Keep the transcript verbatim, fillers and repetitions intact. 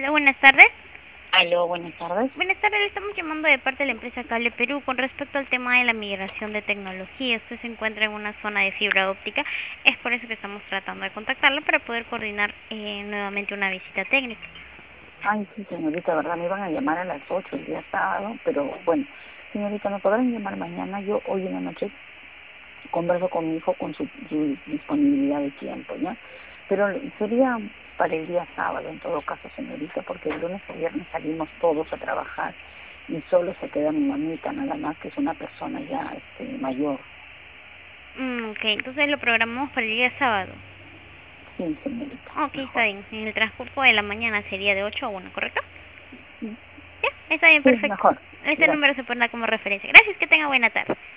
Hola, buenas tardes. Aló, buenas tardes. Buenas tardes, le estamos llamando de parte de la empresa Cable Perú con respecto al tema de la migración de tecnología. Usted se encuentra en una zona de fibra óptica, es por eso que estamos tratando de contactarla para poder coordinar eh, nuevamente una visita técnica. Ay, sí, señorita, ¿verdad? Me iban a llamar a las ocho el día sábado, pero bueno, señorita, ¿me podrán llamar mañana? Yo hoy en la noche converso con mi hijo con su, su disponibilidad de tiempo, ¿ya? Pero sería para el día sábado, en todo caso, señorita, porque el lunes o viernes salimos todos a trabajar y solo se queda mi mamita, nada más, que es una persona ya este, mayor. Mm, ok, entonces lo programamos para el día sábado. Sí, señorita, Ok, está mejor. bien. En el transcurso de la mañana sería de ocho a una, ¿correcto? Sí, Ya, está bien, sí, perfecto. mejor. Este Gracias. número se pondrá como referencia. Gracias, que tenga buena tarde.